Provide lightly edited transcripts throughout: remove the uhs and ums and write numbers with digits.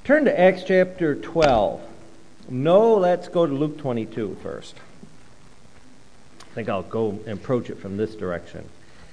Turn to Acts chapter 12. No, let's go to Luke 22 first. I think I'll go and approach it from this direction.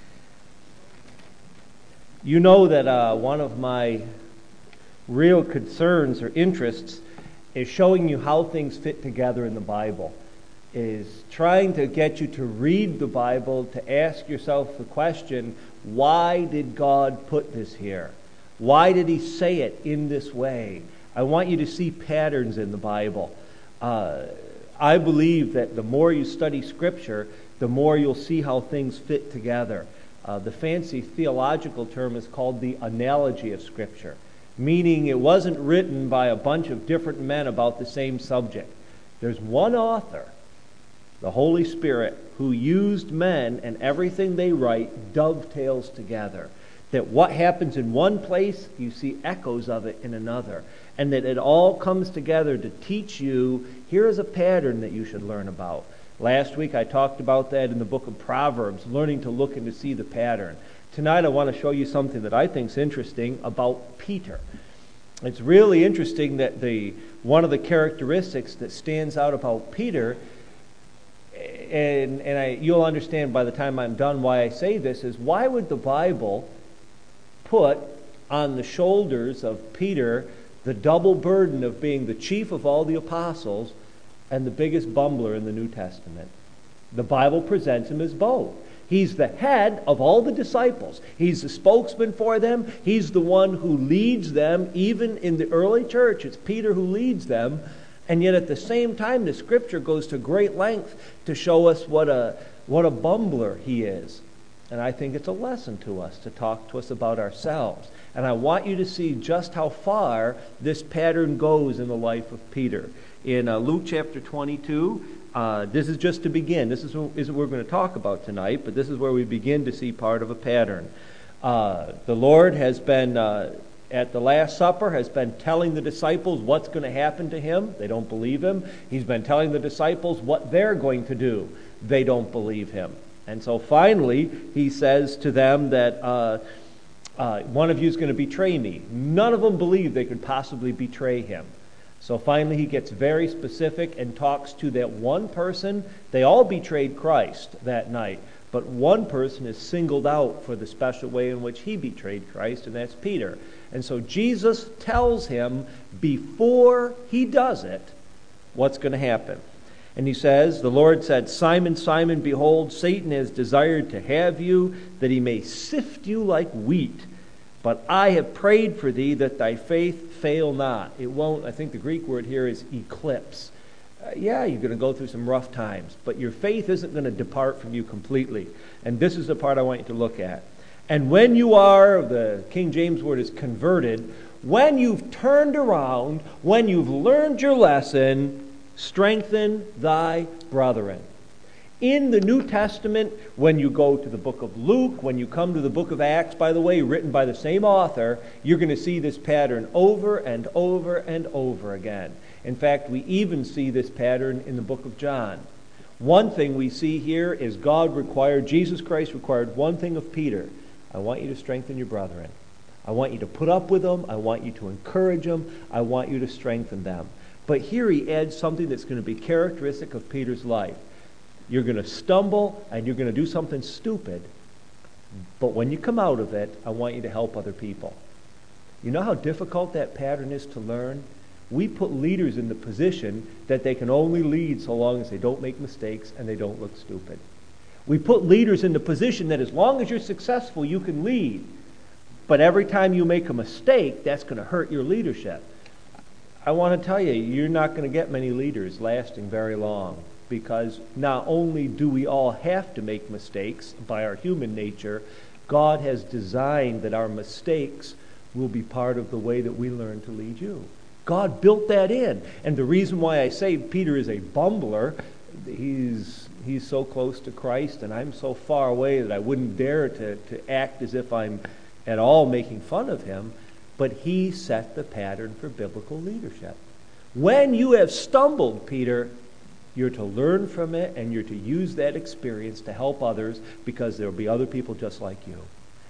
You know that one of my real concerns or interests is showing you how things fit together in the Bible, is trying to get you to read the Bible, to ask yourself the question, why did God put this here? Why did he say it in this way? I want you to see patterns in the Bible. I believe that the more you study Scripture, the more you'll see how things fit together. The fancy theological term is called the analogy of Scripture, meaning it wasn't written by a bunch of different men about the same subject. There's one author, the Holy Spirit, who used men, and everything they write dovetails together. That what happens in one place, you see echoes of it in another. And that it all comes together to teach you, here is a pattern that you should learn about. Last week I talked about that in the book of Proverbs, learning to look and to see the pattern. Tonight I want to show you something that I think is interesting about Peter. It's really interesting that one of the characteristics that stands out about Peter, and you'll understand by the time I'm done why I say this, is why would the Bible put on the shoulders of Peter the double burden of being the chief of all the apostles and the biggest bumbler in the New Testament? The Bible presents him as both. He's the head of all the disciples. He's the spokesman for them. He's the one who leads them. Even in the early church, it's Peter who leads them. And yet at the same time, the Scripture goes to great length to show us what a bumbler he is. And I think it's a lesson to us to talk to us about ourselves. And I want you to see just how far this pattern goes in the life of Peter. In Luke chapter 22, this is just to begin. This is what we're going to talk about tonight, but this is where we begin to see part of a pattern. The Lord has been, at the Last Supper, has been telling the disciples what's going to happen to him. They don't believe him. He's been telling the disciples what they're going to do. They don't believe him. And so finally, he says to them that one of you is going to betray me. None of them believe they could possibly betray him. So finally, he gets very specific and talks to that one person. They all betrayed Christ that night, but one person is singled out for the special way in which he betrayed Christ, and that's Peter. And so Jesus tells him before he does it what's going to happen. And he says, the Lord said, Simon, Simon, behold, Satan has desired to have you, that he may sift you like wheat. But I have prayed for thee, that thy faith fail not. It won't, I think the Greek word here is eclipse. You're going to go through some rough times, but your faith isn't going to depart from you completely. And this is the part I want you to look at. And when you are, the King James word is converted, when you've turned around, when you've learned your lesson, strengthen thy brethren. In the New Testament, when you go to the book of Luke, when you come to the book of Acts, by the way, written by the same author, you're going to see this pattern over and over and over again. In fact, we even see this pattern in the book of John. One thing we see here is Jesus Christ required one thing of Peter. I want you to strengthen your brethren. I want you to put up with them. I want you to encourage them. I want you to strengthen them. But here he adds something that's going to be characteristic of Peter's life. You're going to stumble and you're going to do something stupid. But when you come out of it, I want you to help other people. You know how difficult that pattern is to learn? We put leaders in the position that they can only lead so long as they don't make mistakes and they don't look stupid. We put leaders in the position that as long as you're successful, you can lead. But every time you make a mistake, that's going to hurt your leadership. I want to tell you, you're not going to get many leaders lasting very long, because not only do we all have to make mistakes by our human nature, God has designed that our mistakes will be part of the way that we learn to lead you. God built that in. And the reason why I say Peter is a bumbler, he's so close to Christ and I'm so far away that I wouldn't dare to act as if I'm at all making fun of him. But he set the pattern for biblical leadership. When you have stumbled, Peter, you're to learn from it and you're to use that experience to help others, because there will be other people just like you.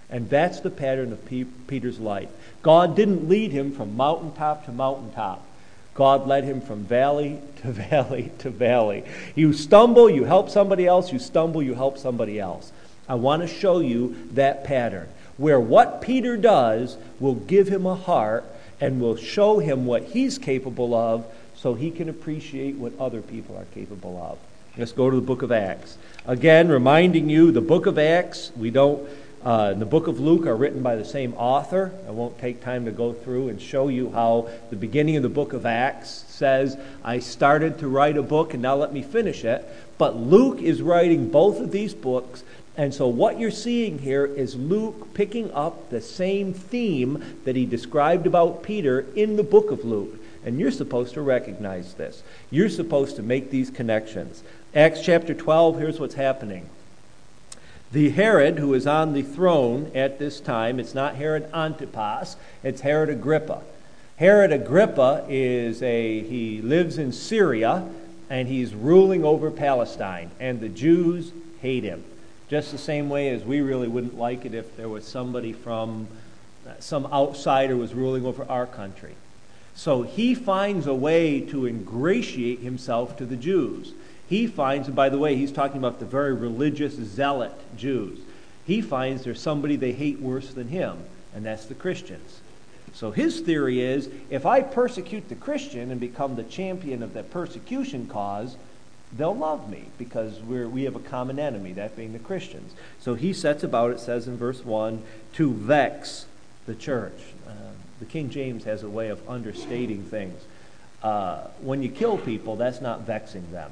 And that's the pattern of Peter's life. God didn't lead him from mountaintop to mountaintop. God led him from valley to valley to valley. You stumble, you help somebody else. You stumble, you help somebody else. I want to show you that pattern, where what Peter does will give him a heart and will show him what he's capable of, so he can appreciate what other people are capable of. Let's go to the book of Acts. Again, reminding you, the book of Acts, and the book of Luke are written by the same author. I won't take time to go through and show you how the beginning of the book of Acts says, I started to write a book and now let me finish it. But Luke is writing both of these books, and so what you're seeing here is Luke picking up the same theme that he described about Peter in the book of Luke. And you're supposed to recognize this. You're supposed to make these connections. Acts chapter 12, here's what's happening. The Herod who is on the throne at this time, it's not Herod Antipas, it's Herod Agrippa. Herod Agrippa he lives in Syria, and he's ruling over Palestine. And the Jews hate him. Just the same way as we really wouldn't like it if there was somebody from some outsider was ruling over our country. So he finds a way to ingratiate himself to the Jews. He finds, and by the way, he's talking about the very religious, zealot Jews. He finds there's somebody they hate worse than him, and that's the Christians. So his theory is, if I persecute the Christian and become the champion of that persecution cause, they'll love me because we have a common enemy, that being the Christians. So he sets about, it says in verse 1, to vex the church. The King James has a way of understating things. When you kill people, that's not vexing them.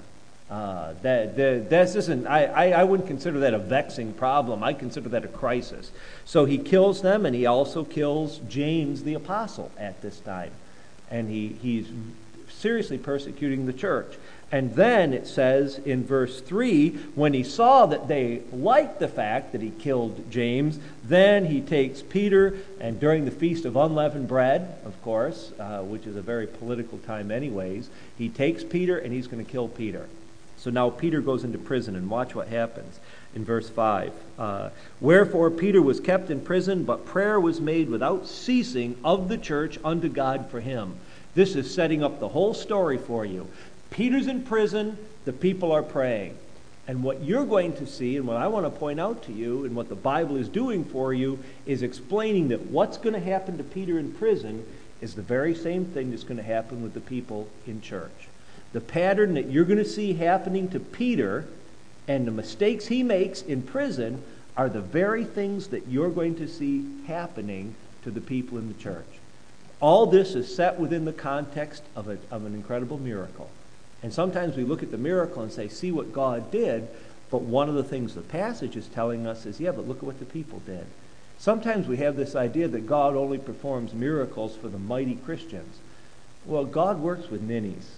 I wouldn't consider that a vexing problem. I consider that a crisis. So he kills them, and he also kills James the apostle at this time. And he's seriously persecuting the church. And then it says in verse 3, when he saw that they liked the fact that he killed James, then he takes Peter, and during the Feast of Unleavened Bread, of course, which is a very political time anyways, he takes Peter and he's going to kill Peter. So now Peter goes into prison, and watch what happens in verse 5. Wherefore Peter was kept in prison, but prayer was made without ceasing of the church unto God for him. This is setting up the whole story for you. Peter's in prison, the people are praying. And what you're going to see, and what I want to point out to you, and what the Bible is doing for you, is explaining that what's going to happen to Peter in prison is the very same thing that's going to happen with the people in church. The pattern that you're going to see happening to Peter and the mistakes he makes in prison are the very things that you're going to see happening to the people in the church. All this is set within the context of an incredible miracle. And sometimes we look at the miracle and say, see what God did, but one of the things the passage is telling us is, yeah, but look at what the people did. Sometimes we have this idea that God only performs miracles for the mighty Christians. Well, God works with ninnies.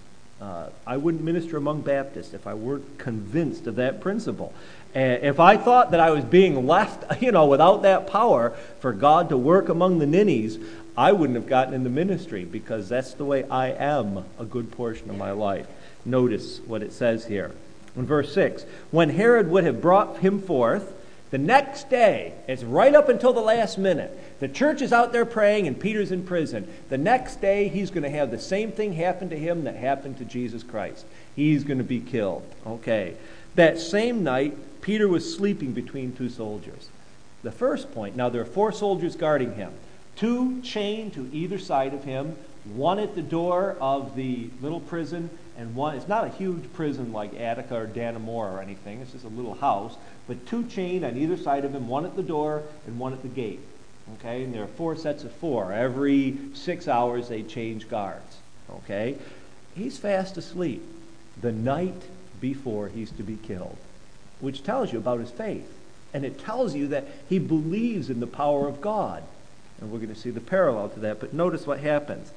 I wouldn't minister among Baptists if I weren't convinced of that principle. And if I thought that I was being left, without that power for God to work among the ninnies, I wouldn't have gotten into ministry, because that's the way I am a good portion of my life. Notice what it says here. In verse 6, when Herod would have brought him forth, the next day, it's right up until the last minute, the church is out there praying and Peter's in prison. The next day, he's going to have the same thing happen to him that happened to Jesus Christ. He's going to be killed. Okay. That same night, Peter was sleeping between two soldiers. The first point, now there are 4 soldiers guarding him. 2 chained to either side of him, one at the door of the little prison, and one, it's not a huge prison like Attica or Dannemora or anything, it's just a little house, but 2 chained on either side of him, one at the door and one at the gate. Okay, and there are 4 sets of 4. Every 6 hours they change guards. Okay, he's fast asleep the night before he's to be killed, which tells you about his faith. And it tells you that he believes in the power of God. And we're going to see the parallel to that. But notice what happens.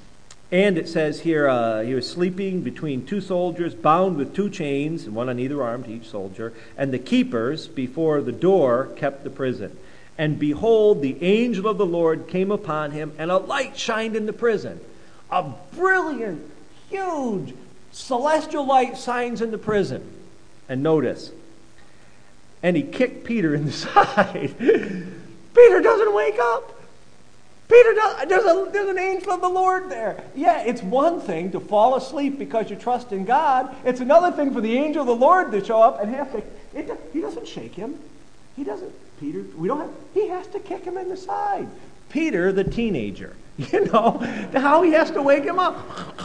And it says here, he was sleeping between 2 soldiers, bound with 2 chains, one on either arm to each soldier. And the keepers before the door kept the prison. And behold, the angel of the Lord came upon him, and a light shined in the prison. A brilliant, huge, celestial light shines in the prison. And notice, and he kicked Peter in the side. Peter doesn't wake up. There's an angel of the Lord there. Yeah, it's one thing to fall asleep because you trust in God. It's another thing for the angel of the Lord to show up and he doesn't shake him. He has to kick him in the side. Peter, the teenager, how he has to wake him up.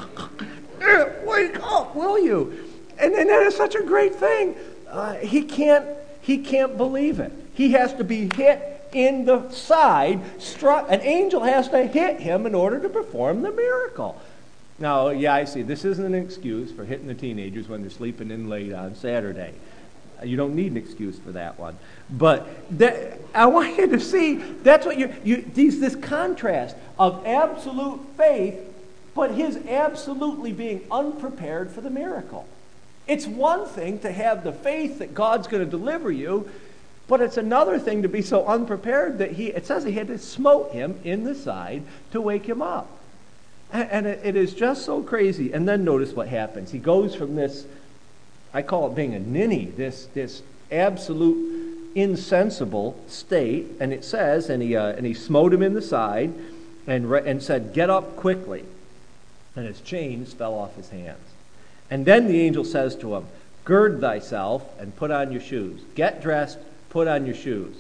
Wake up, will you? And that is such a great thing. He can't believe it. He has to be hit in the side, struck. An angel has to hit him in order to perform the miracle. Now, yeah, I see. This isn't an excuse for hitting the teenagers when they're sleeping in late on Saturday. You don't need an excuse for that one. But I want you to see that's what this contrast of absolute faith, but his absolutely being unprepared for the miracle. It's one thing to have the faith that God's going to deliver you, but it's another thing to be so unprepared that it says he had to smote him in the side to wake him up. And it is just so crazy. And then notice what happens. He goes from this, I call it being a ninny, this absolute insensible state. And it says, and he smote him in the side and said, "Get up quickly." And his chains fell off his hands. And then the angel says to him, "Gird thyself and put on your shoes. Get dressed, put on your shoes."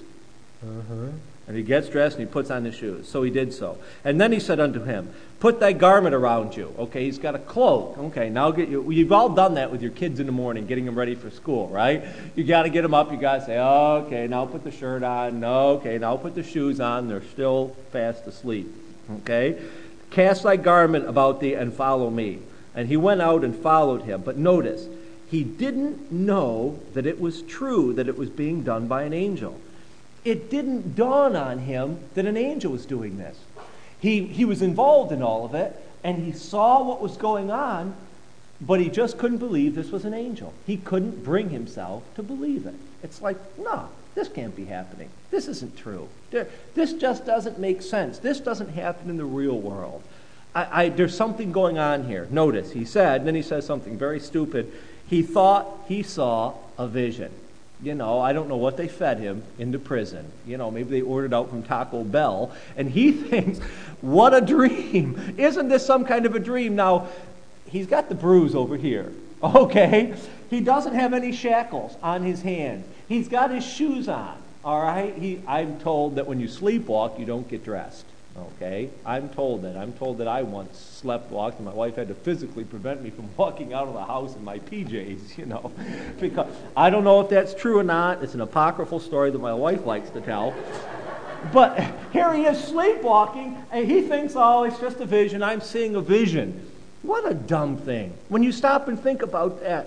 And he gets dressed and he puts on his shoes. So he did so. And then he said unto him, "Put thy garment around you." Okay, he's got a cloak. Okay, now you've all done that with your kids in the morning, getting them ready for school, right? You got to get them up. You got to say, "Okay, now put the shirt on." "Okay, now put the shoes on." They're still fast asleep. Okay? "Cast thy garment about thee and follow me." And he went out and followed him. But notice, he didn't know that it was true, that it was being done by an angel. It didn't dawn on him that an angel was doing this. He was involved in all of it, and he saw what was going on, but he just couldn't believe this was an angel. He couldn't bring himself to believe it. It's like, no, this can't be happening. This isn't true. This just doesn't make sense. This doesn't happen in the real world. There's something going on here. Notice, he said, and then he says something very stupid. He thought he saw a vision. I don't know what they fed him in the prison. Maybe they ordered out from Taco Bell. And he thinks, what a dream. Isn't this some kind of a dream? Now, he's got the bruise over here. Okay? He doesn't have any shackles on his hands. He's got his shoes on. All right? I'm told that when you sleepwalk, you don't get dressed. Okay? I'm told that I once sleptwalked, and my wife had to physically prevent me from walking out of the house in my PJs, because I don't know if that's true or not. It's an apocryphal story that my wife likes to tell. But here he is sleepwalking, and he thinks, oh, it's just a vision. I'm seeing a vision. What a dumb thing. When you stop and think about that,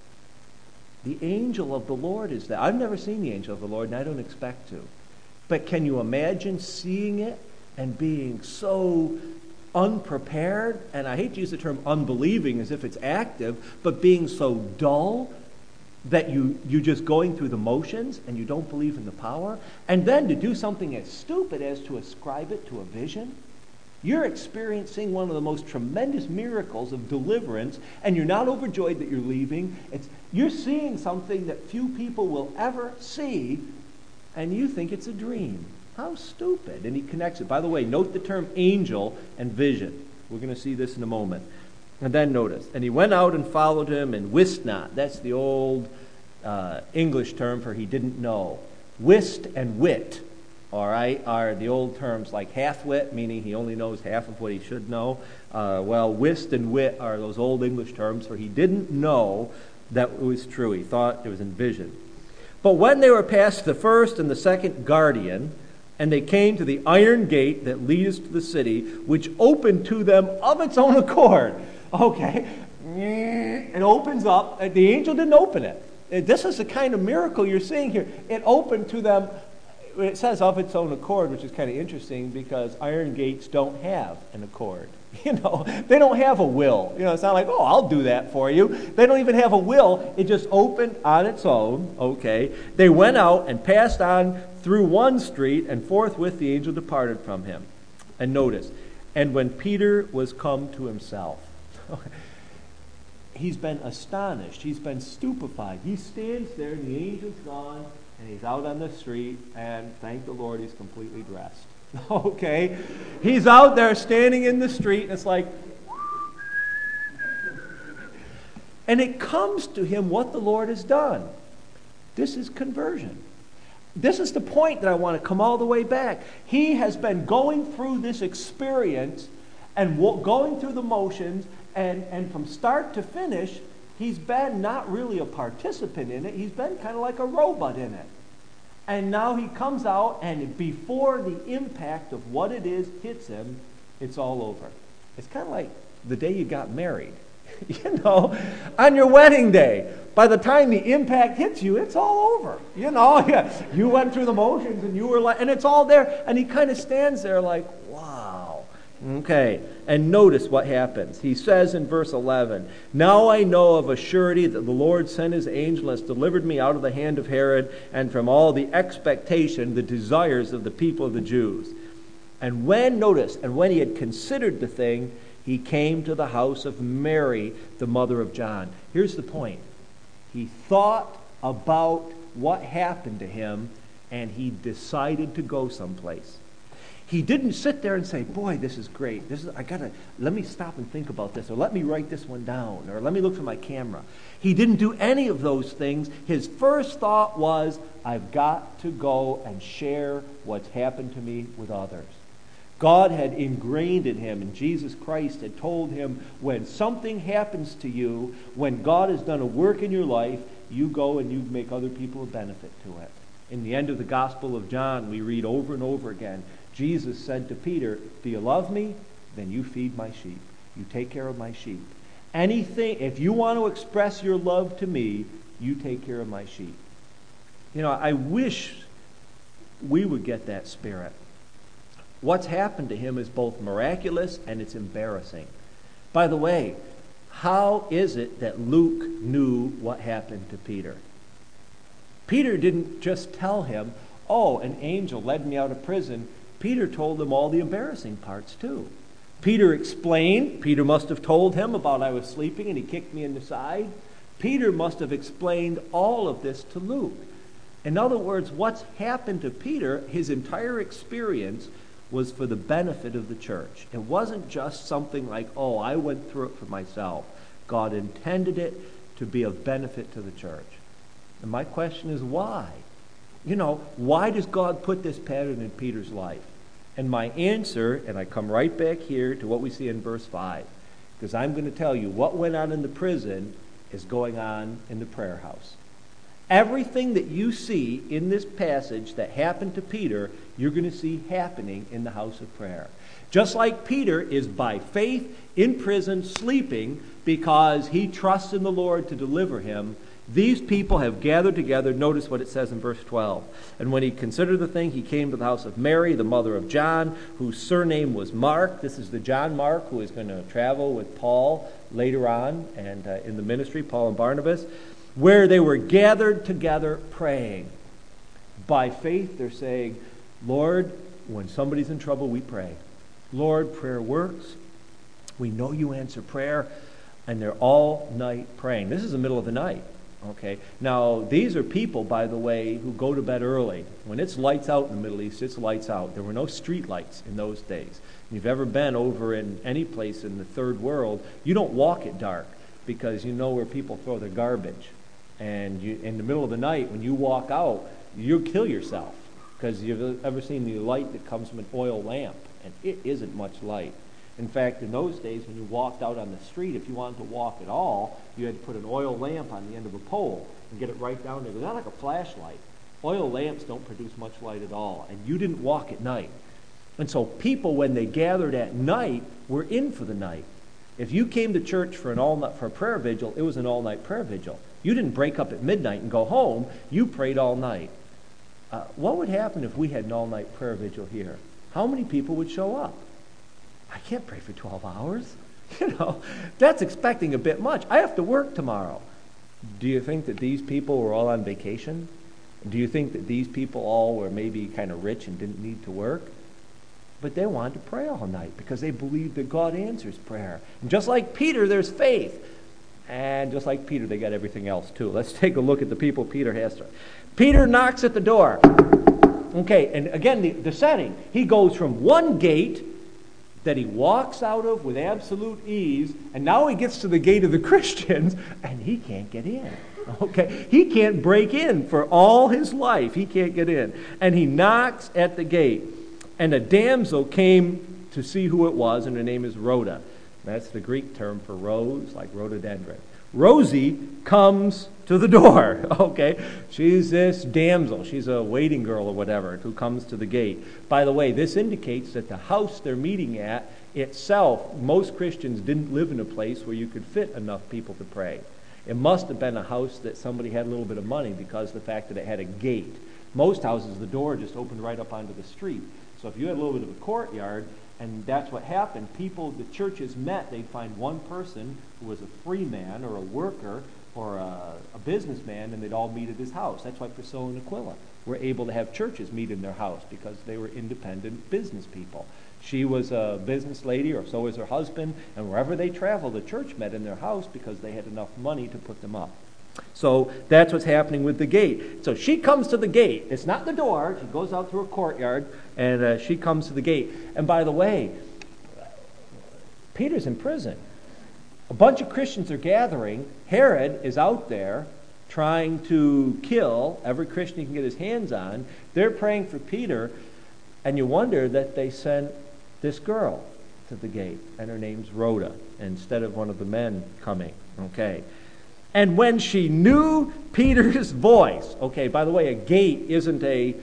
the angel of the Lord is there. I've never seen the angel of the Lord, and I don't expect to. But can you imagine seeing it and being so unprepared, and I hate to use the term unbelieving as if it's active, but being so dull that you're just going through the motions and you don't believe in the power, and then to do something as stupid as to ascribe it to a vision? You're experiencing one of the most tremendous miracles of deliverance, and you're not overjoyed that you're leaving. You're seeing something that few people will ever see, and you think it's a dream. How stupid. And he connects it. By the way, note the term angel and vision. We're going to see this in a moment. And then notice, and he went out and followed him and wist not. That's the old English term for he didn't know. Wist and wit, all right, are the old terms like half-wit, meaning he only knows half of what he should know. Wist and wit are those old English terms for he didn't know that it was true. He thought it was in vision. But when they were past the first and the second guardian, and they came to the iron gate that leads to the city, which opened to them of its own accord. Okay, it opens up. The angel didn't open it. This is the kind of miracle you're seeing here. It opened to them. It says of its own accord, which is kind of interesting because iron gates don't have an accord. They don't have a will. It's not like, oh, I'll do that for you. They don't even have a will. It just opened on its own. Okay. They went out and passed on through one street, and forthwith the angel departed from him. And notice, and when Peter was come to himself, he's been astonished. He's been stupefied. He stands there, and the angel's gone, And he's out on the street, and thank the Lord he's completely dressed. Okay? He's out there standing in the street, and it's like... And it comes to him what the Lord has done. This is conversion. This is the point that I want to come all the way back. He has been going through this experience and going through the motions, and from start to finish, he's been not really a participant in it. He's been kind of like a robot in it. And now he comes out, and before the impact of what it is hits him, it's all over. It's kind of like the day you got married. You know, on your wedding day, by the time the impact hits you, it's all over. You know, you went through the motions, and you were like, and it's all there. And he kind of stands there like, wow. Okay, and notice what happens. He says in verse 11, "Now I know of a surety that the Lord sent his angel and has delivered me out of the hand of Herod and from all the expectation, the desires of the people of the Jews. And when he had considered the thing, he came to the house of Mary, the mother of John." Here's the point. He thought about what happened to him, and he decided to go someplace. He didn't sit there and say, boy, this is great. Let me stop and think about this, or let me write this one down, or let me look for my camera. He didn't do any of those things. His first thought was, I've got to go and share what's happened to me with others. God had ingrained in him, and Jesus Christ had told him, when something happens to you, when God has done a work in your life, you go and you make other people a benefit to it. In the end of the Gospel of John, we read over and over again, Jesus said to Peter, do you love me? Then you feed my sheep. You take care of my sheep. If you want to express your love to me, you take care of my sheep. You know, I wish we would get that spirit. What's happened to him is both miraculous and it's embarrassing. By the way, how is it that Luke knew what happened to Peter? Peter didn't just tell him, oh, an angel led me out of prison. Peter told him all the embarrassing parts too. Peter explained. Peter must have told him about I was sleeping and he kicked me in the side. Peter must have explained all of this to Luke. In other words, what's happened to Peter, his entire experience was for the benefit of the church. It wasn't just something like, oh, I went through it for myself. God intended it to be of benefit to the church. And my question is why? You know, why does God put this pattern in Peter's life? And my answer, and I come right back here to what we see in verse 5, because I'm going to tell you what went on in the prison is going on in the prayer house. Everything that you see in this passage that happened to Peter, you're going to see happening in the house of prayer. Just like Peter is by faith in prison sleeping because he trusts in the Lord to deliver him, these people have gathered together. Notice what it says in verse 12. And when he considered the thing, he came to the house of Mary, the mother of John, whose surname was Mark. This is the John Mark who is going to travel with Paul later on and in the ministry, Paul and Barnabas, where they were gathered together praying. By faith, they're saying, Lord, when somebody's in trouble, we pray. Lord, prayer works. We know you answer prayer. And they're all night praying. This is the middle of the night. Okay. Now, these are people, by the way, who go to bed early. When it's lights out in the Middle East, it's lights out. There were no street lights in those days. If you've ever been over in any place in the third world, you don't walk at dark because you know where people throw their garbage. And in the middle of the night, when you walk out, you'll kill yourself because you've ever seen the light that comes from an oil lamp, and it isn't much light. In fact, in those days, when you walked out on the street, if you wanted to walk at all, you had to put an oil lamp on the end of a pole and get it right down there. It was not like a flashlight. Oil lamps don't produce much light at all, and you didn't walk at night. And so people, when they gathered at night, were in for the night. If you came to church for a prayer vigil, it was an all-night prayer vigil. You didn't break up at midnight and go home. You prayed all night. What would happen if we had an all-night prayer vigil here? How many people would show up? I can't pray for 12 hours. You know, that's expecting a bit much. I have to work tomorrow. Do you think that these people were all on vacation? Do you think that these people all were maybe kind of rich and didn't need to work? But they wanted to pray all night because they believed that God answers prayer. And just like Peter, there's faith. And just like Peter, they got everything else too. Let's take a look at the people Peter has to. Peter knocks at the door. Okay, and again, the setting. He goes from one gate that he walks out of with absolute ease, and now he gets to the gate of the Christians, and he can't get in. Okay, he can't break in for all his life. He can't get in. And he knocks at the gate. And a damsel came to see who it was, and her name is Rhoda. That's the Greek term for rose, like rhododendron. Rosie comes to the door, okay? She's this damsel. She's a waiting girl or whatever who comes to the gate. By the way, this indicates that the house they're meeting at itself, most Christians didn't live in a place where you could fit enough people to pray. It must have been a house that somebody had a little bit of money because of the fact that it had a gate. Most houses, the door just opened right up onto the street. So if you had a little bit of a courtyard, and that's what happened. People, the churches met, they'd find one person who was a free man or a worker or a businessman, and they'd all meet at his house. That's why Priscilla and Aquila were able to have churches meet in their house, because they were independent business people. She was a business lady, or so was her husband, and wherever they traveled, the church met in their house because they had enough money to put them up. So that's what's happening with the gate. So she comes to the gate. It's not the door. She goes out through a courtyard, and she comes to the gate. And by the way, Peter's in prison. A bunch of Christians are gathering. Herod is out there trying to kill every Christian he can get his hands on. They're praying for Peter, and you wonder that they sent this girl to the gate, and her name's Rhoda, instead of one of the men coming. Okay. And when she knew Peter's voice, okay, by the way, a gate isn't the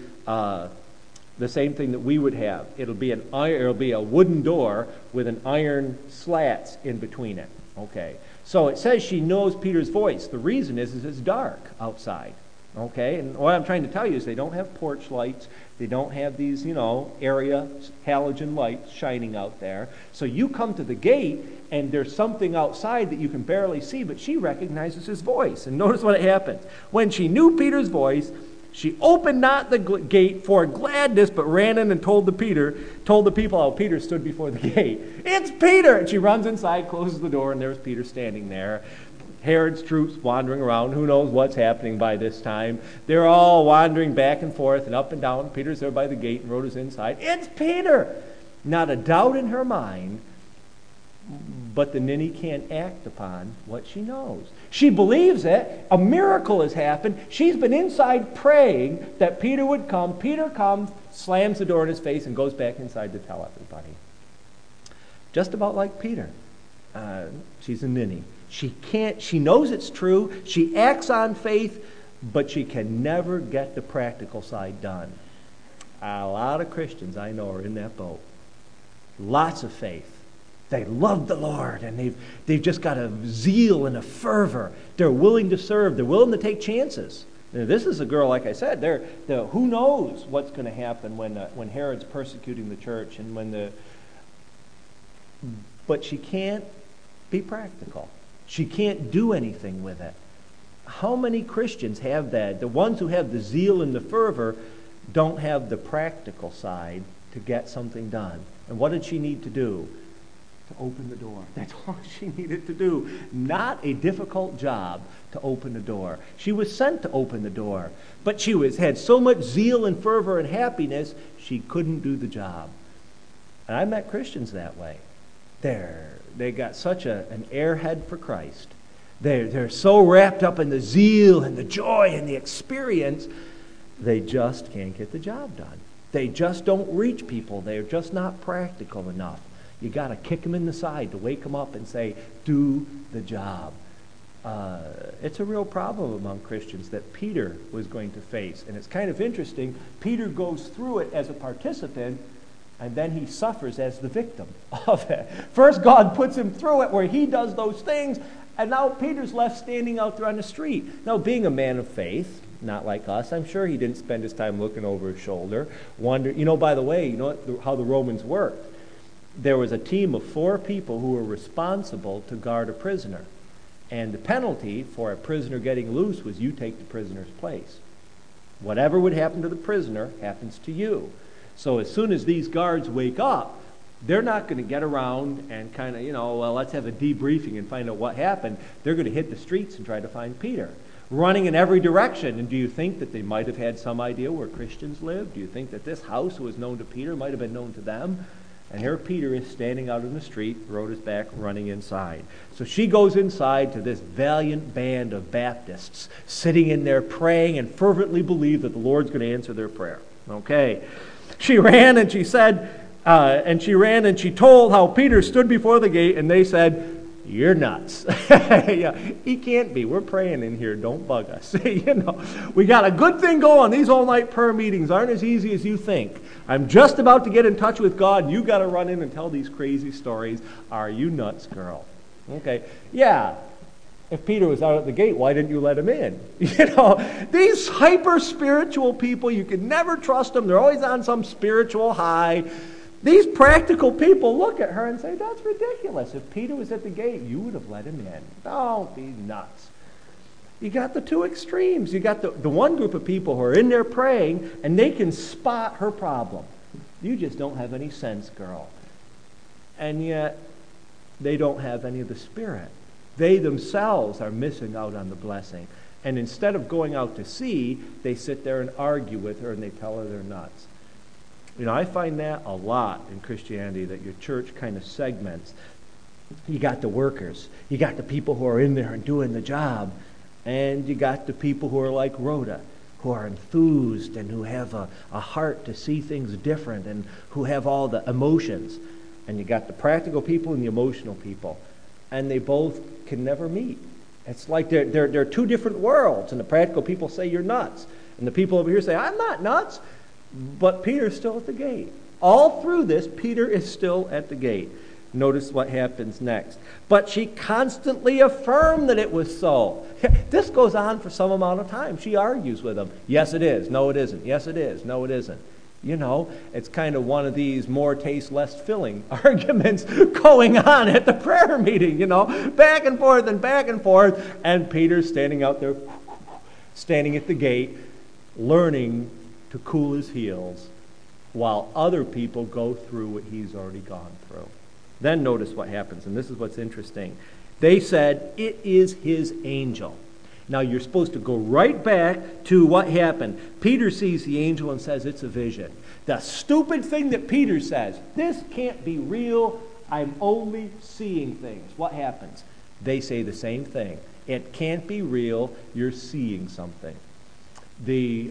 same thing that we would have. It'll be a wooden door with an iron slats in between it. Okay, so it says she knows Peter's voice. The reason is it's dark outside. Okay, and what I'm trying to tell you is they don't have porch lights. They don't have these, area halogen lights shining out there. So you come to the gate, and there's something outside that you can barely see, but she recognizes his voice. And notice what happens. When she knew Peter's voice, she opened not the gate for gladness, but ran in and told the people how Peter stood before the gate. It's Peter! And she runs inside, closes the door, and there's Peter standing there. Herod's troops wandering around. Who knows what's happening by this time. They're all wandering back and forth and up and down. Peter's there by the gate, and Rhoda's inside. It's Peter! Not a doubt in her mind, but the ninny can't act upon what she knows. She believes it. A miracle has happened. She's been inside praying that Peter would come. Peter comes, slams the door in his face, and goes back inside to tell everybody. Just about like Peter. She's a ninny. She knows it's true. She acts on faith, but she can never get the practical side done. A lot of Christians I know are in that boat. Lots of faith. They love the Lord, and they've just got a zeal and a fervor. They're willing to serve. They're willing to take chances. Now, this is a girl, like I said, who knows what's going to happen when Herod's persecuting the church, and but she can't be practical. She can't do anything with it. How many Christians have that? The ones who have the zeal and the fervor don't have the practical side to get something done. And what did she need to do? To open the door. That's all she needed to do. Not a difficult job to open the door. She was sent to open the door, but she had so much zeal and fervor and happiness, she couldn't do the job. And I met Christians that way. They got such an airhead for Christ. They're so wrapped up in the zeal and the joy and the experience, they just can't get the job done. They just don't reach people. They're just not practical enough. You got to kick them in the side to wake them up and say, do the job. It's a real problem among Christians that Peter was going to face. And it's kind of interesting. Peter goes through it as a participant, and then he suffers as the victim of it. First, God puts him through it where he does those things, and now Peter's left standing out there on the street. Now, being a man of faith, not like us, I'm sure he didn't spend his time looking over his shoulder. By the way, how the Romans worked? There was a team of 4 people who were responsible to guard a prisoner. And the penalty for a prisoner getting loose was you take the prisoner's place. Whatever would happen to the prisoner happens to you. So as soon as these guards wake up, they're not going to get around and kind of, well, let's have a debriefing and find out what happened. They're going to hit the streets and try to find Peter, running in every direction. And do you think that they might have had some idea where Christians lived? Do you think that this house who was known to Peter might have been known to them? And here Peter is standing out in the street, wrote his back, running inside. So she goes inside to this valiant band of Baptists sitting in there praying and fervently believe that the Lord's going to answer their prayer. Okay. She ran and she said, and she told how Peter stood before the gate, and they said, "You're nuts." Yeah, he can't be. We're praying in here. Don't bug us. We got a good thing going. These all-night prayer meetings aren't as easy as you think. I'm just about to get in touch with God. You got to run in and tell these crazy stories. Are you nuts, girl? Okay. Yeah. If Peter was out at the gate, why didn't you let him in? These hyper-spiritual people, you can never trust them. They're always on some spiritual high. These practical people look at her and say, that's ridiculous. If Peter was at the gate, you would have let him in. Don't be nuts. You got the two extremes. You got the one group of people who are in there praying, and they can spot her problem. You just don't have any sense, girl. And yet, they don't have any of the Spirit. They themselves are missing out on the blessing. And instead of going out to see, they sit there and argue with her, and they tell her they're nuts. I find that a lot in Christianity, that your church kind of segments. You got the workers. You got the people who are in there and doing the job. And you got the people who are like Rhoda, who are enthused and who have a heart to see things different and who have all the emotions. And you got the practical people and the emotional people. And they both can never meet. It's like they're two different worlds. And the practical people say, you're nuts. And the people over here say, I'm not nuts. But Peter's still at the gate. All through this, Peter is still at the gate. Notice what happens next. But she constantly affirmed that it was so. This goes on for some amount of time. She argues with him. Yes, it is. No, it isn't. Yes, it is. No, it isn't. It's kind of one of these more taste, less filling arguments going on at the prayer meeting, back and forth and back and forth. And Peter's standing out there, standing at the gate, learning to cool his heels while other people go through what he's already gone through. Then notice what happens, and this is what's interesting. They said, it is his angel. Now you're supposed to go right back to what happened. Peter sees the angel and says it's a vision. The stupid thing that Peter says, this can't be real, I'm only seeing things. What happens? They say the same thing. It can't be real, you're seeing something. The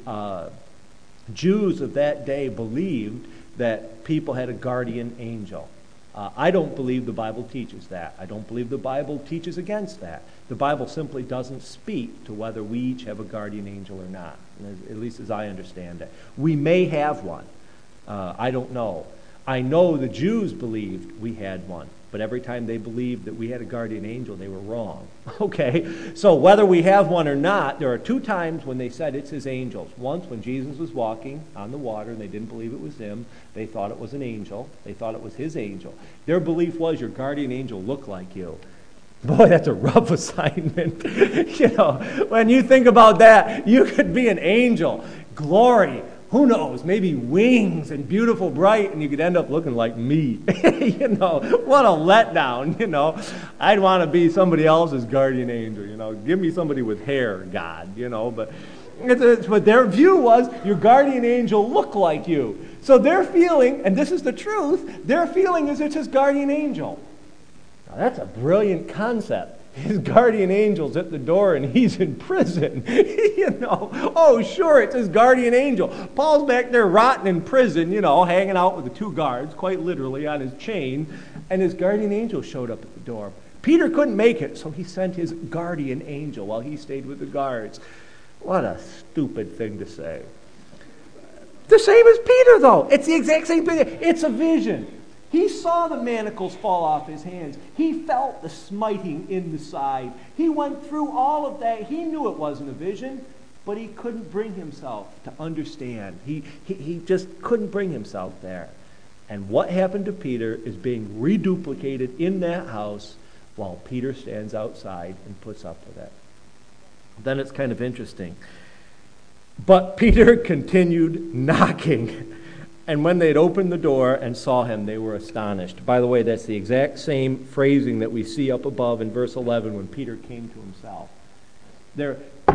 Jews of that day believed that people had a guardian angel. I don't believe the Bible teaches that. I don't believe the Bible teaches against that. The Bible simply doesn't speak to whether we each have a guardian angel or not, at least as I understand it. We may have one. I don't know. I know the Jews believed we had one, but every time they believed that we had a guardian angel, they were wrong. Okay? So whether we have one or not, there are two times when they said it's his angels. Once when Jesus was walking on the water and they didn't believe it was him. They thought it was an angel. They thought it was his angel. Their belief was your guardian angel looked like you. Boy, that's a rough assignment. When you think about that, you could be an angel. Glory. Who knows, maybe wings and beautiful bright, and you could end up looking like me. What a letdown, I'd want to be somebody else's guardian angel, Give me somebody with hair, God, But their view was your guardian angel looked like you. So their feeling, and this is the truth, their feeling is it's his guardian angel. Now that's a brilliant concept. His guardian angel's at the door and he's in prison. Oh, sure, it's his guardian angel. Paul's back there rotting in prison, hanging out with the two guards, quite literally, on his chain. And his guardian angel showed up at the door. Peter couldn't make it, so he sent his guardian angel while he stayed with the guards. What a stupid thing to say. The same as Peter, though. It's the exact same thing. It's a vision. He saw the manacles fall off his hands. He felt the smiting in the side. He went through all of that. He knew it wasn't a vision, but he couldn't bring himself to understand. He just couldn't bring himself there. And what happened to Peter is being reduplicated in that house while Peter stands outside and puts up with it. Then it's kind of interesting. But Peter continued knocking. And when they'd opened the door and saw him, they were astonished. By the way, that's the exact same phrasing that we see up above in verse 11 when Peter came to himself. There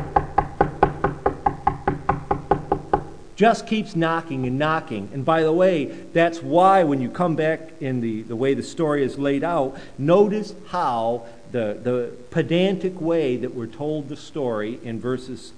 just keeps knocking and knocking. And by the way, that's why when you come back in the way the story is laid out, notice how the pedantic way that we're told the story in verses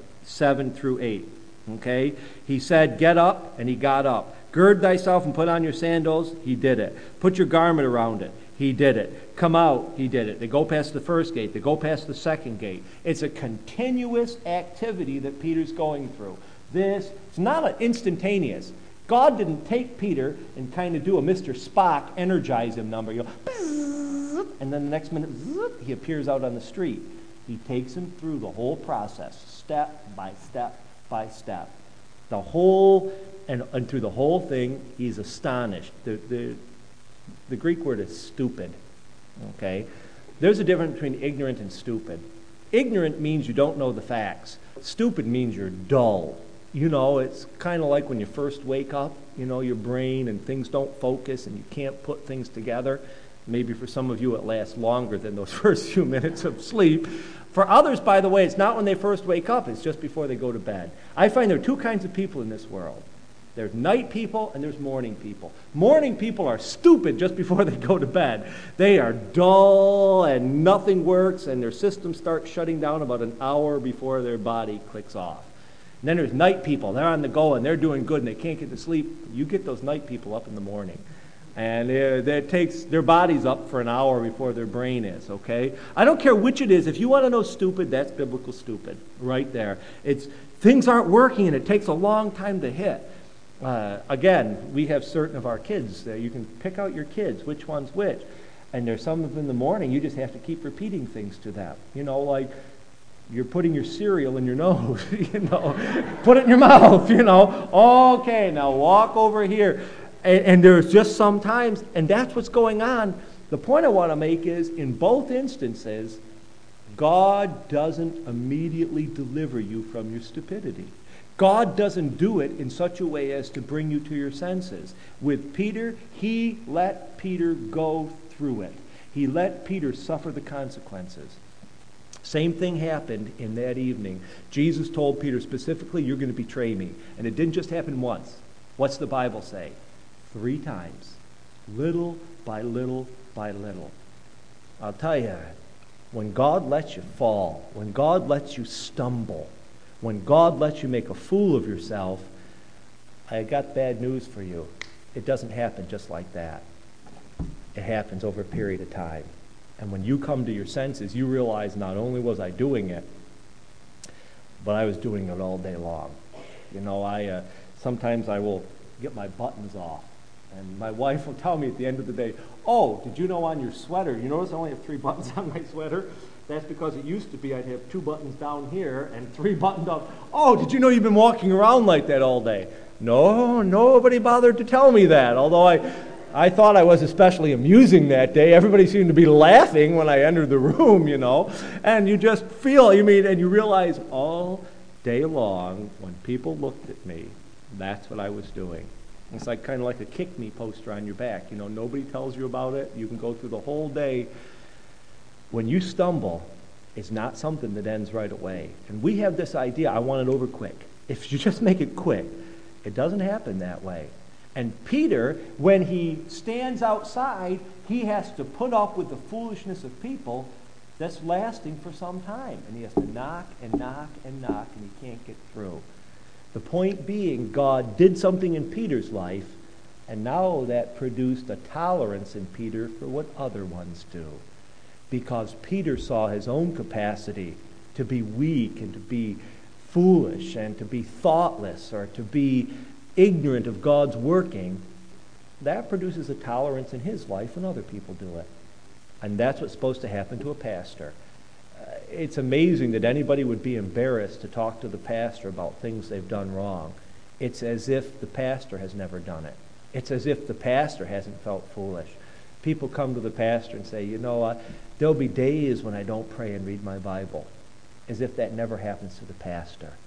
7 through 8. Okay? He said, get up, and he got up. Gird thyself and put on your sandals. He did it. Put your garment around it. He did it. Come out. He did it. They go past the first gate. They go past the second gate. It's a continuous activity that Peter's going through. It's not an instantaneous. God didn't take Peter and kind of do a Mr. Spock energize him number. You know, and then the next minute, he appears out on the street. He takes him through the whole process, step by step by step. The whole, and through the whole thing, he's astonished. The Greek word is stupid. Okay? There's a difference between ignorant and stupid. Ignorant means you don't know the facts. Stupid means you're dull. You know, it's kind of like when you first wake up, you know, your brain and things don't focus and you can't put things together. Maybe for some of you it lasts longer than those first few minutes of sleep. For others, by the way, it's not when they first wake up, it's just before they go to bed. I find there are two kinds of people in this world. There's night people and there's morning people. Morning people are stupid just before they go to bed. They are dull and nothing works and their systems start shutting down about an hour before their body clicks off. And then there's night people. They're on the go and they're doing good and they can't get to sleep. You get those night people up in the morning. And that takes their bodies up for an hour before their brain is, okay? I don't care which it is. If you want to know stupid, that's biblical stupid right there. Things aren't working and it takes a long time to hit. Again, we have certain of our kids. You can pick out your kids, which one's which. And there's some of them in the morning, you just have to keep repeating things to them. You know, like you're putting your cereal in your nose, you know. Put it in your mouth, you know. Okay, now walk over here. And there's just sometimes, and that's what's going on. The point I want to make is, in both instances, God doesn't immediately deliver you from your stupidity. God doesn't do it in such a way as to bring you to your senses. With Peter, he let Peter go through it. He let Peter suffer the consequences. Same thing happened in that evening. Jesus told Peter specifically, you're going to betray me. And it didn't just happen once. What's the Bible say? 3 times. Little by little by little. I'll tell you, when God lets you fall, when God lets you stumble, when God lets you make a fool of yourself, I got bad news for you. It doesn't happen just like that. It happens over a period of time. And when you come to your senses, you realize not only was I doing it, but I was doing it all day long. You know, sometimes I will get my buttons off. And my wife will tell me at the end of the day, oh, did you know on your sweater, you notice I only have 3 buttons on my sweater? That's because it used to be I'd have 2 buttons down here and 3 buttoned up. Oh, did you know you've been walking around like that all day? No, nobody bothered to tell me that. Although I thought I was especially amusing that day. Everybody seemed to be laughing when I entered the room, you know. And you just feel, and you realize all day long when people looked at me, that's what I was doing. It's like kind of like a kick me poster on your back. You know, nobody tells you about it. You can go through the whole day. When you stumble, it's not something that ends right away. And we have this idea, I want it over quick. If you just make it quick, it doesn't happen that way. And Peter, when he stands outside, he has to put up with the foolishness of people that's lasting for some time. And he has to knock and knock and knock, and he can't get through. The point being, God did something in Peter's life, and now that produced a tolerance in Peter for what other ones do. Because Peter saw his own capacity to be weak and to be foolish and to be thoughtless or to be ignorant of God's working, that produces a tolerance in his life when other people do it. And that's what's supposed to happen to a pastor. It's amazing that anybody would be embarrassed to talk to the pastor about things they've done wrong. It's as if the pastor has never done it. It's as if the pastor hasn't felt foolish. People come to the pastor and say, there'll be days when I don't pray and read my Bible. As if that never happens to the pastor.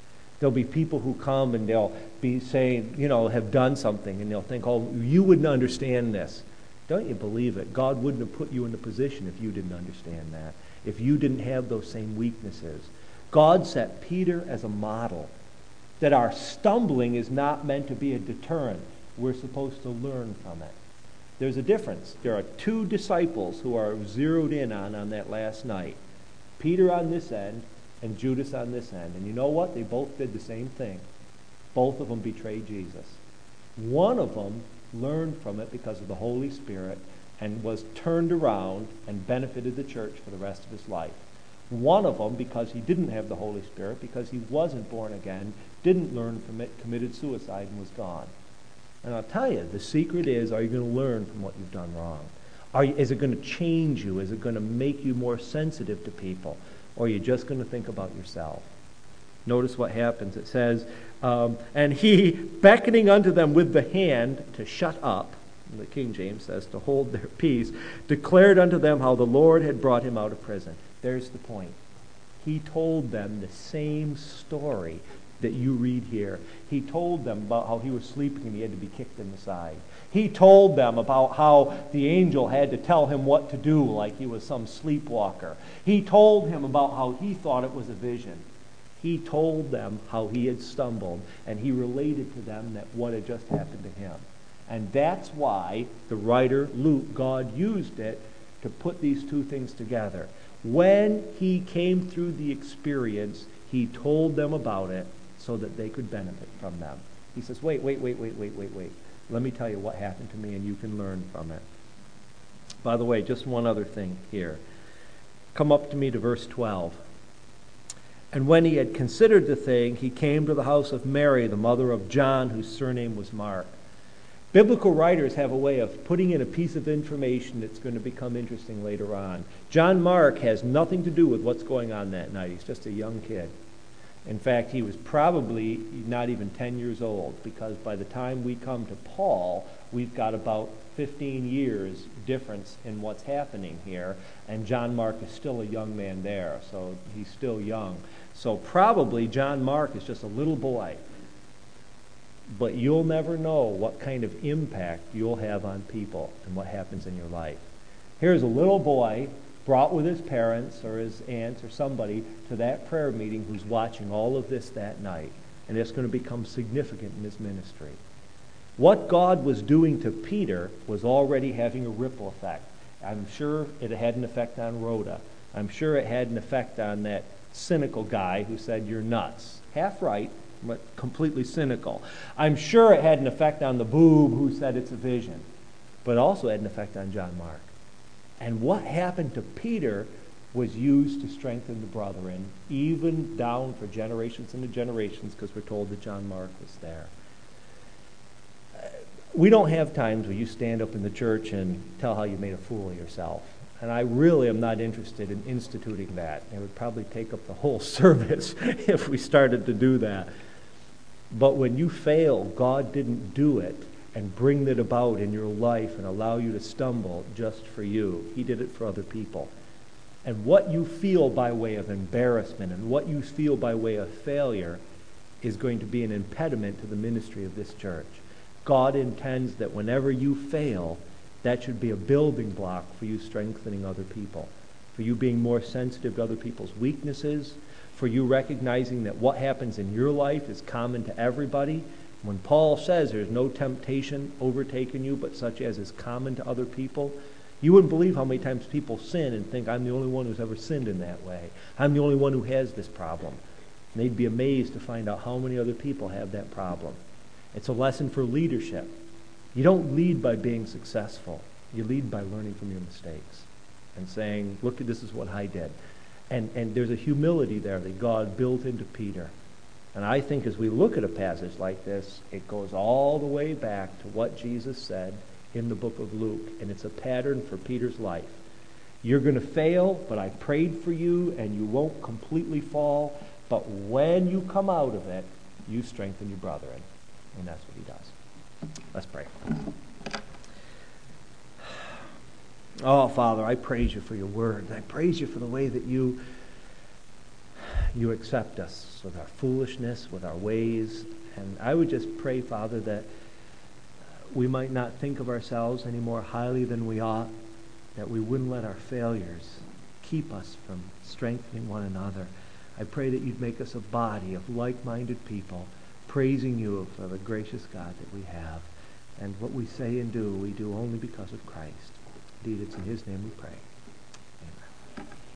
There'll be people who come and they'll be saying, have done something, and they'll think, oh, you wouldn't understand this. Don't you believe it? God wouldn't have put you in the position if you didn't understand that, if you didn't have those same weaknesses. God set Peter as a model that our stumbling is not meant to be a deterrent. We're supposed to learn from it. There's a difference. There are two disciples who are zeroed in on that last night. Peter on this end and Judas on this end. And you know what? They both did the same thing. Both of them betrayed Jesus. One of them learned from it because of the Holy Spirit and was turned around and benefited the church for the rest of his life. One of them, because he didn't have the Holy Spirit, because he wasn't born again, didn't learn from it, committed suicide, and was gone. And I'll tell you, the secret is, are you going to learn from what you've done wrong? Is it going to change you? Is it going to make you more sensitive to people? Or are you just going to think about yourself? Notice what happens. It says, and he, beckoning unto them with the hand to shut up, the King James says, to hold their peace, declared unto them how the Lord had brought him out of prison. There's the point. He told them the same story that you read here. He told them about how he was sleeping and he had to be kicked in the side. He told them about how the angel had to tell him what to do like he was some sleepwalker. He told him about how he thought it was a vision. He told them how he had stumbled, and he related to them that what had just happened to him. And that's why the writer Luke, God used it to put these two things together. When he came through the experience, he told them about it so that they could benefit from them. He says, wait. Let me tell you what happened to me, and you can learn from it. By the way, just one other thing here. Come up to me to verse 12. And when he had considered the thing, he came to the house of Mary, the mother of John, whose surname was Mark. Biblical writers have a way of putting in a piece of information that's going to become interesting later on. John Mark has nothing to do with what's going on that night. He's just a young kid. In fact, he was probably not even 10 years old, because by the time we come to Paul, we've got about 15 years difference in what's happening here, and John Mark is still a young man there, so he's still young. So probably John Mark is just a little boy. But you'll never know what kind of impact you'll have on people and what happens in your life. Here's a little boy brought with his parents or his aunts or somebody to that prayer meeting who's watching all of this that night. And it's going to become significant in his ministry. What God was doing to Peter was already having a ripple effect. I'm sure it had an effect on Rhoda. I'm sure it had an effect on that cynical guy who said, "You're nuts." Half right, but completely cynical. I'm sure it had an effect on the boob who said it's a vision, but also had an effect on John Mark. And what happened to Peter was used to strengthen the brethren, even down for generations into generations, because we're told that John Mark was there. We don't have times where you stand up in the church and tell how you made a fool of yourself. And I really am not interested in instituting that. It would probably take up the whole service if we started to do that. But when you fail, God didn't do it and bring it about in your life and allow you to stumble just for you. He did it for other people. And what you feel by way of embarrassment and what you feel by way of failure is going to be an impediment to the ministry of this church. God intends that whenever you fail, that should be a building block for you strengthening other people, for you being more sensitive to other people's weaknesses, for you recognizing that what happens in your life is common to everybody. When Paul says there's no temptation overtaken you but such as is common to other people, you wouldn't believe how many times people sin and think, I'm the only one who's ever sinned in that way. I'm the only one who has this problem. And they'd be amazed to find out how many other people have that problem. It's a lesson for leadership. You don't lead by being successful. You lead by learning from your mistakes and saying, look, this is what I did. And there's a humility there that God built into Peter. And I think as we look at a passage like this, it goes all the way back to what Jesus said in the book of Luke. And it's a pattern for Peter's life. You're going to fail, but I prayed for you, and you won't completely fall. But when you come out of it, you strengthen your brethren. And that's what he does. Let's pray. Oh, Father, I praise you for your word. I praise you for the way that you you accept us with our foolishness, with our ways. And I would just pray, Father, that we might not think of ourselves any more highly than we ought, that we wouldn't let our failures keep us from strengthening one another. I pray that you'd make us a body of like-minded people, praising you for the gracious God that we have. And what we say and do, we do only because of Christ. Indeed, it's in his name we pray.